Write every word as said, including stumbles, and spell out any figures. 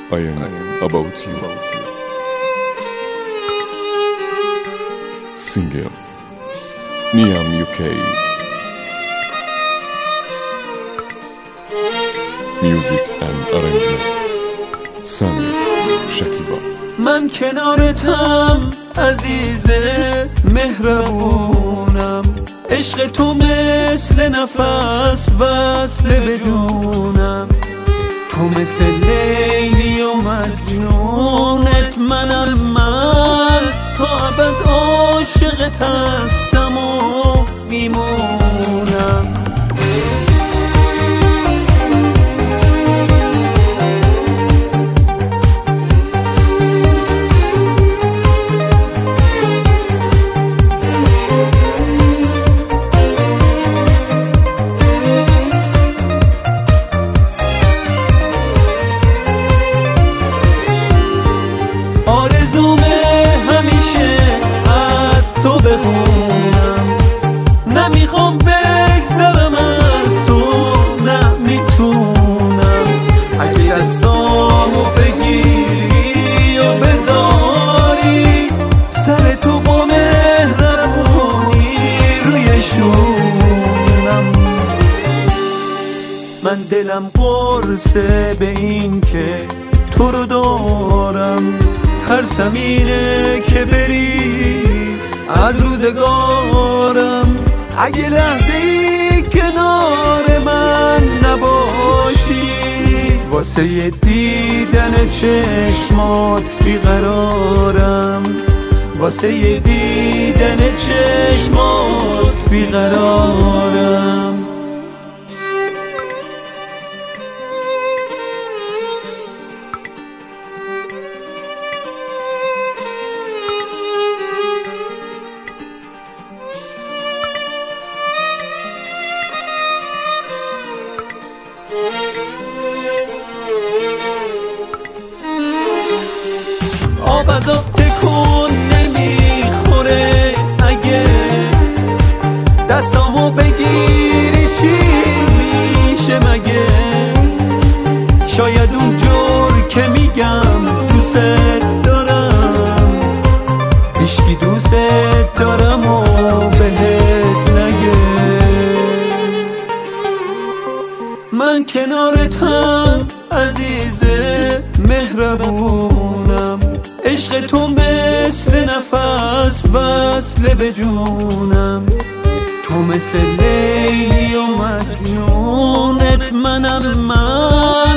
I am about you. Singer Niam U K. Music and arrangement Sami Shakiba. من کنارتم عزیزه مهربونم، عشق تو مثل نفس وصل به جونم، تو مثل لیلی و مجنونت منم، من تا ابد عاشقت هستم و میمونم. تو بخونم نمیخوام بگذرم از تو، نمیتونم اگه دستامو بگیری و بذاری سر تو با مهربونی روی شونم. من دلم قرصه به این که تو رو دارم، ترسم اینه که بری از روزگارم، اگه لحظه ای کنار من نباشی واسه دیدن چشمات بیقرارم، واسه دیدن چشمات بیقرارم. آب از آب تکون نمیخوره، اگه دستامو بگیری چی میشه مگه؟ شاید اونجور که میگم دوست دارم هیچکی دوست دارم و بهت نگه. من کنارتم عزیزه مهربونم، عشق تو مثل نفس وصل به جونم، تو مثل لیلی و مجنونت منم، من